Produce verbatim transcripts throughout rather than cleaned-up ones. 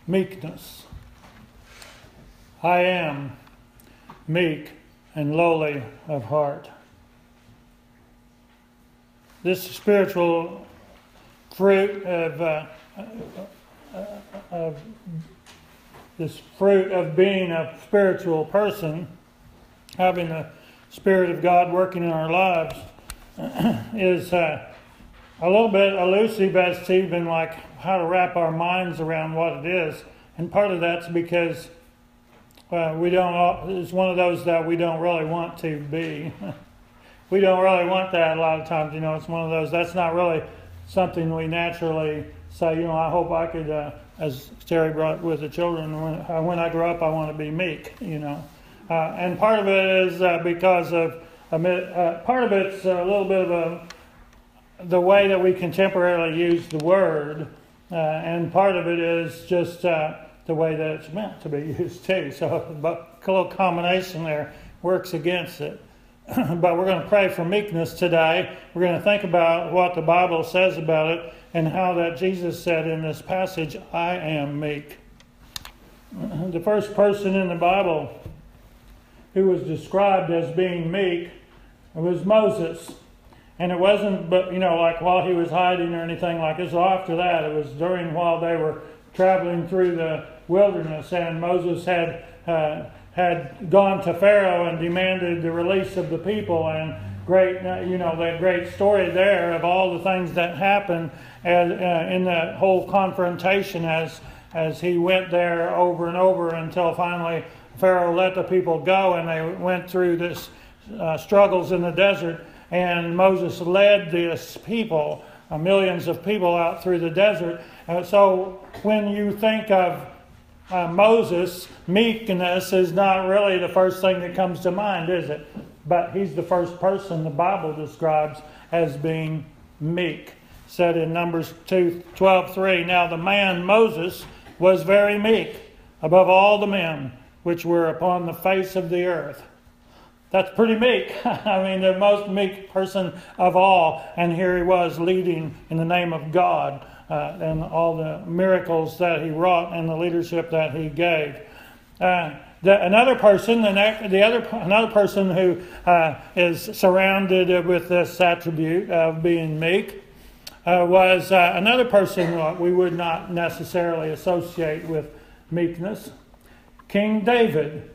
Meekness. I am meek and lowly of heart. This spiritual fruit of, uh, of this fruit of being a spiritual person, having the Spirit of God working in our lives, is uh, a little bit elusive as to even like how to wrap our minds around what it is. And part of that's because uh, we don't. It's one of those that we don't really want to be. We don't really want that a lot of times. You know, it's one of those. That's not really something we naturally say. You know, I hope I could, uh, as Terry brought with the children, when, uh, when I grow up, I want to be meek. You know, uh, and part of it is uh, because of uh, part of it's a little bit of a the way that we contemporarily use the word, uh, and part of it is just uh, the way that it's meant to be used too. So a little combination there works against it. But we're going to pray for meekness today. We're going to think about what the Bible says about it and how that Jesus said in this passage, I am meek. The first person in the Bible who was described as being meek was Moses. And it wasn't, but you know, like while he was hiding or anything like this. So after that, it was during while they were traveling through the wilderness, and Moses had uh, had gone to Pharaoh and demanded the release of the people. And great, uh, you know, that great story there of all the things that happened as, uh, in that whole confrontation as as he went there over and over until finally Pharaoh let the people go, and they went through this uh, struggles in the desert. And Moses led this people, uh, millions of people out through the desert. Uh, so when you think of uh, Moses, meekness is not really the first thing that comes to mind, is it? But he's the first person the Bible describes as being meek. Said in Numbers two twelve three, now the man Moses was very meek above all the men which were upon the face of the earth. That's pretty meek. I mean, the most meek person of all. And here he was leading in the name of God uh, and all the miracles that he wrought and the leadership that he gave. Uh, the, another person, the, next, the other another person who uh, is surrounded with this attribute of being meek uh, was uh, another person that we would not necessarily associate with meekness, King David.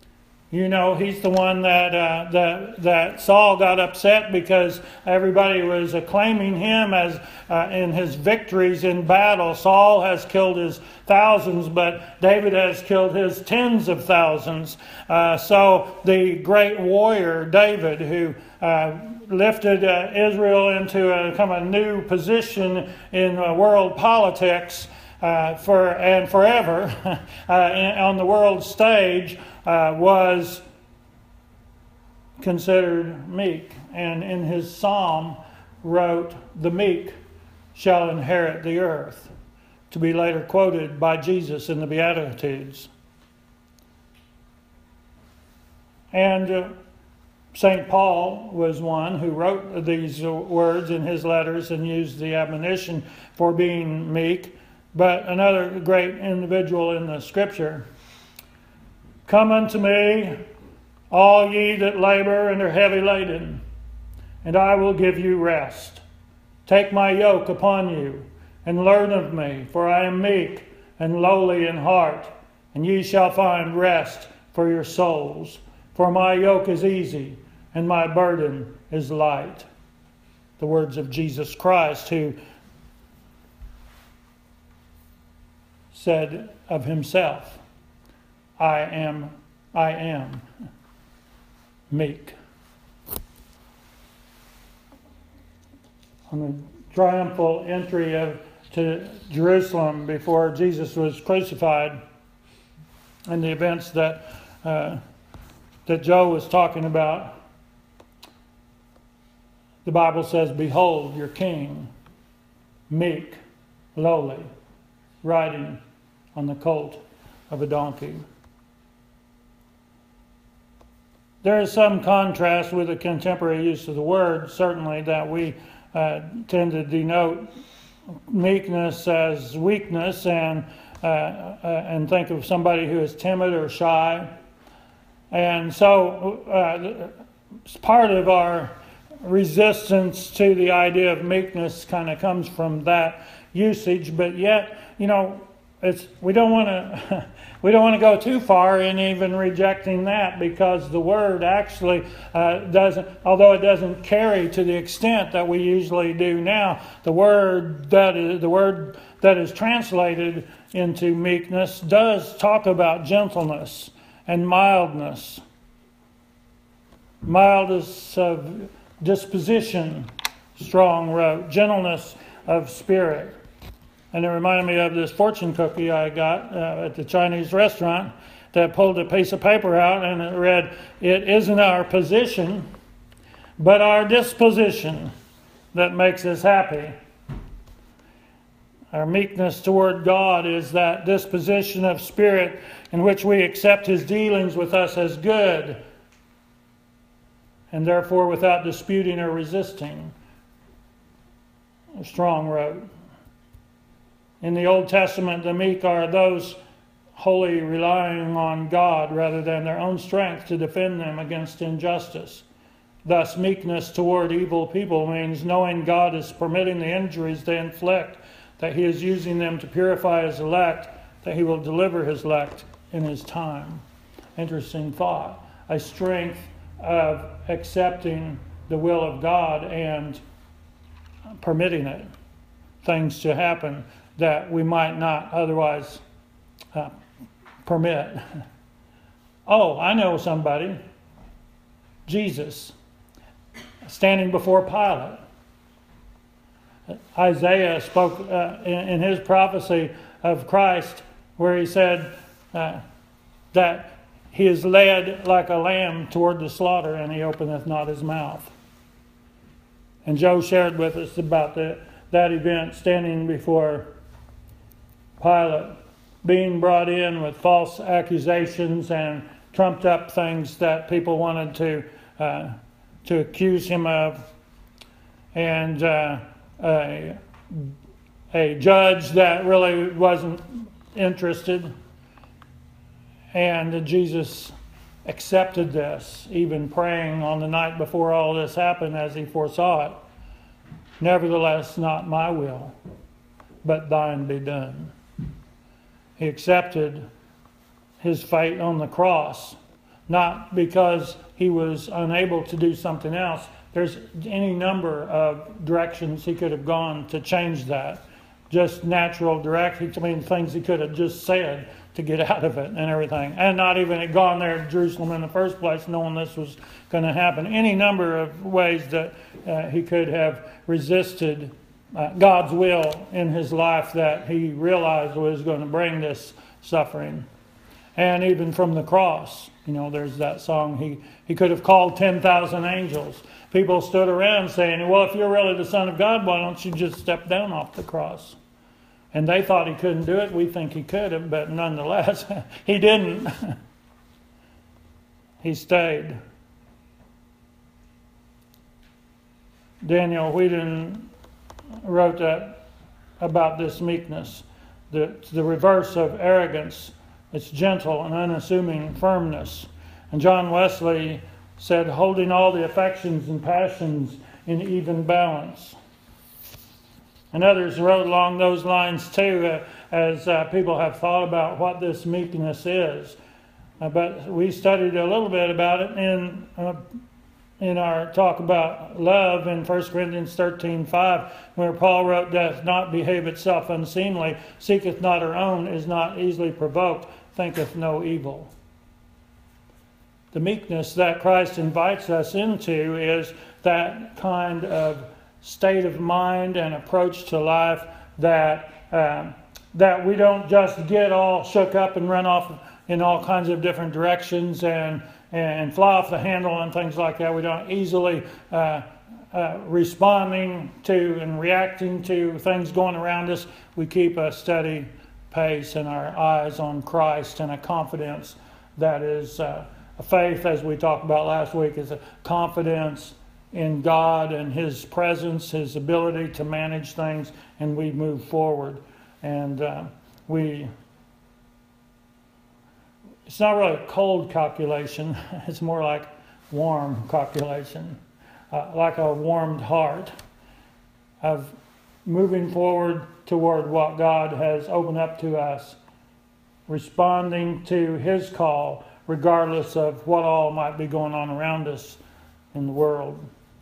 You know, he's the one that uh, that that Saul got upset because everybody was acclaiming him as uh, in his victories in battle. Saul has killed his thousands, but David has killed his tens of thousands. Uh, so the great warrior David, who uh, lifted uh, Israel into a kind of a new position in uh, world politics uh, for and forever uh, on the world stage. Uh, was considered meek, and in his psalm wrote, the meek shall inherit the earth, to be later quoted by Jesus in the Beatitudes. And uh, Saint Paul was one who wrote these words in his letters and used the admonition for being meek. But another great individual in the Scripture, come unto me, all ye that labor and are heavy laden, and I will give you rest. Take my yoke upon you, and learn of me, for I am meek and lowly in heart, and ye shall find rest for your souls. For my yoke is easy, and my burden is light. The words of Jesus Christ, who said of himself, I am, I am meek. On the triumphal entry of to Jerusalem before Jesus was crucified, and the events that uh, that Joe was talking about, the Bible says, behold your king, meek, lowly, riding on the colt of a donkey. There is some contrast with the contemporary use of the word, certainly, that we uh, tend to denote meekness as weakness, and uh, uh, and think of somebody who is timid or shy. And so uh, part of our resistance to the idea of meekness kind of comes from that usage, but yet, you know, it's we don't want to we don't want to go too far in even rejecting that, because the word actually uh, doesn't, although it doesn't carry to the extent that we usually do now, the word that is the word that is translated into meekness does talk about gentleness and mildness, mildness of disposition, Strong wrote, gentleness of spirit. And it reminded me of this fortune cookie I got uh, at the Chinese restaurant that pulled a piece of paper out and it read, "It isn't our position, but our disposition that makes us happy." Our meekness toward God is that disposition of spirit in which we accept His dealings with us as good, and therefore without disputing or resisting. Strong wrote. In the Old Testament, the meek are those wholly relying on God rather than their own strength to defend them against injustice. Thus, meekness toward evil people means knowing God is permitting the injuries they inflict, that He is using them to purify His elect, that He will deliver His elect in His time. Interesting thought. A strength of accepting the will of God and permitting it, things to happen that we might not otherwise uh, permit. Oh, I know somebody, Jesus, standing before Pilate. Isaiah spoke uh, in, in his prophecy of Christ where he said uh, that He is led like a lamb toward the slaughter, and He openeth not His mouth. And Joe shared with us about the, that event, standing before Pilate, being brought in with false accusations and trumped up things that people wanted to uh, to accuse him of, and uh, a, a judge that really wasn't interested. And Jesus accepted this, even praying on the night before all this happened as He foresaw it. "Nevertheless, not my will, but thine be done." He accepted His fate on the cross, not because He was unable to do something else. There's any number of directions He could have gone to change that. Just natural directions, I mean, things He could have just said to get out of it and everything. And not even had gone there to Jerusalem in the first place knowing this was going to happen. Any number of ways that uh, He could have resisted uh, God's will in His life that He realized was going to bring this suffering. And even from the cross, you know, there's that song, He, he could have called ten thousand angels. People stood around saying, well, if you're really the Son of God, why don't you just step down off the cross? And they thought He couldn't do it. We think He could have, but nonetheless, He didn't. He stayed. Daniel Whedon wrote that about this meekness. The, the reverse of arrogance. It's gentle and unassuming firmness. And John Wesley said, holding all the affections and passions in even balance. And others wrote along those lines too, uh, as uh, people have thought about what this meekness is. Uh, but we studied a little bit about it in uh, in our talk about love in First Corinthians thirteen five, where Paul wrote, "Doth not behave itself unseemly, seeketh not her own, is not easily provoked, thinketh no evil." The meekness that Christ invites us into is that kind of state of mind and approach to life that um, that we don't just get all shook up and run off in all kinds of different directions and and fly off the handle and things like that. We don't easily uh, uh, responding to and reacting to things going around us. We keep a steady pace and our eyes on Christ, and a confidence that is uh, a faith, as we talked about last week, is a confidence in God and His presence, His ability to manage things, and we move forward. And uh, we it's not really a cold calculation. It's more like warm calculation, uh, like a warmed heart of moving forward toward what God has opened up to us, responding to His call, regardless of what all might be going on around us in the world.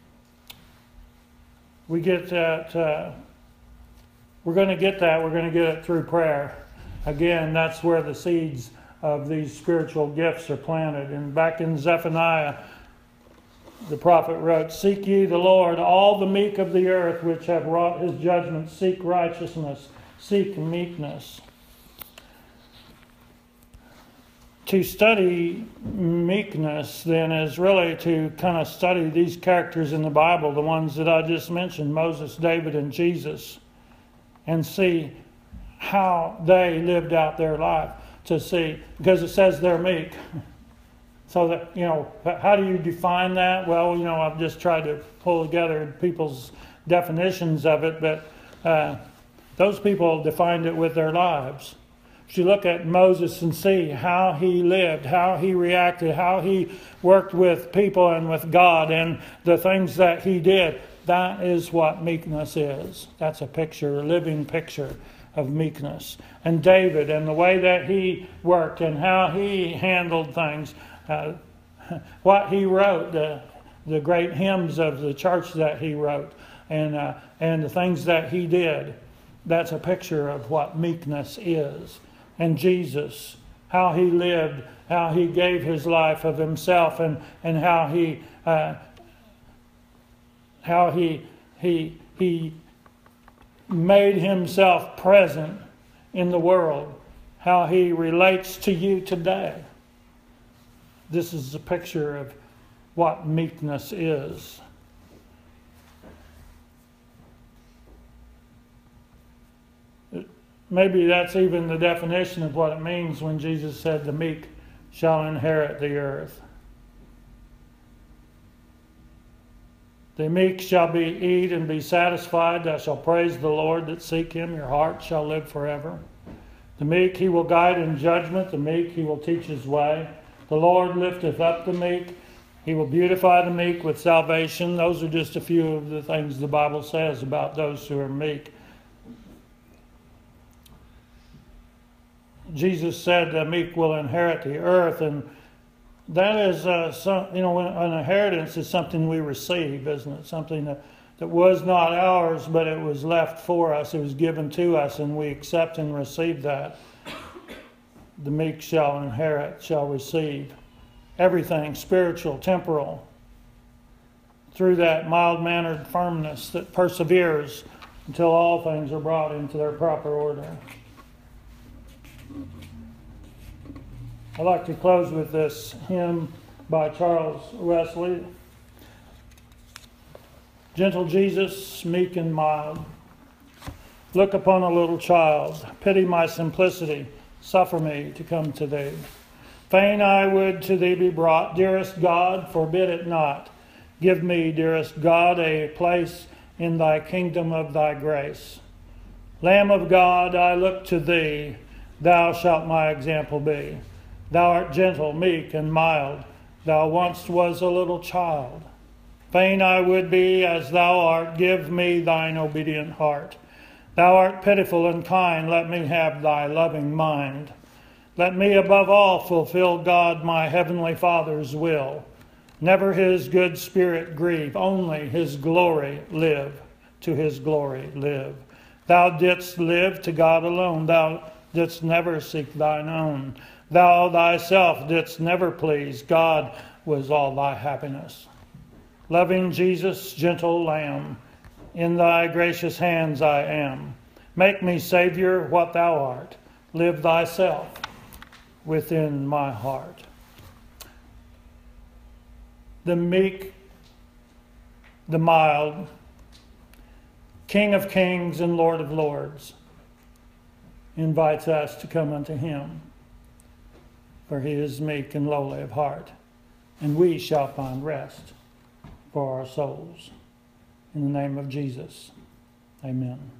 We get that, uh, we're going to get that, we're going to get it through prayer. Again, that's where the seeds of these spiritual gifts are planted. And back in Zephaniah, the prophet wrote, "Seek ye the Lord, all the meek of the earth, which have wrought His judgment. Seek righteousness, seek meekness." To study meekness, then, is really to kind of study these characters in the Bible, the ones that I just mentioned, Moses, David, and Jesus, and see how they lived out their life. To see, because it says they're meek. So that, you know, how do you define that? Well, you know, I've just tried to pull together people's definitions of it, but uh, those people defined it with their lives. If you look at Moses and see how he lived, how he reacted, how he worked with people and with God, and the things that he did, that is what meekness is. That's a picture, a living picture of meekness. And David, and the way that he worked and how he handled things, uh, what he wrote, the, the great hymns of the church that he wrote, and uh, and the things that he did, that's a picture of what meekness is. And Jesus, how he lived, how he gave his life of himself, and and how he uh, how he he he made himself present in the world, how he relates to you today. This is a picture of what meekness is. Maybe that's even the definition of what it means when Jesus said, "The meek shall inherit the earth." The meek shall be eat and be satisfied. Thou shalt praise the Lord that seek him. Your heart shall live forever. The meek he will guide in judgment. The meek he will teach his way. The Lord lifteth up the meek. He will beautify the meek with salvation. Those are just a few of the things the Bible says about those who are meek. Jesus said the meek will inherit the earth, and that is, uh, some, you know, an inheritance is something we receive, isn't it? Something that, that was not ours, but it was left for us. It was given to us, and we accept and receive that. The meek shall inherit, shall receive everything, spiritual, temporal, through that mild-mannered firmness that perseveres until all things are brought into their proper order. I'd like to close with this hymn by Charles Wesley. Gentle Jesus, meek and mild, look upon a little child. Pity my simplicity. Suffer me to come to thee. Fain I would to thee be brought. Dearest God, forbid it not. Give me, dearest God, a place in thy kingdom of thy grace. Lamb of God, I look to thee. Thou shalt my example be. Thou art gentle, meek, and mild. Thou once was a little child. Fain I would be as thou art. Give me thine obedient heart. Thou art pitiful and kind. Let me have thy loving mind. Let me above all fulfill, God, my heavenly Father's will. Never his good spirit grieve. Only his glory live. To his glory live. Thou didst live to God alone. Thou didst never seek thine own. Thou thyself didst never please. God was all thy happiness. Loving Jesus, gentle Lamb, in thy gracious hands I am. Make me, Savior, what thou art. Live thyself within my heart. The meek, the mild, King of kings and Lord of lords, invites us to come unto him, for he is meek and lowly of heart, and we shall find rest for our souls. In the name of Jesus, amen.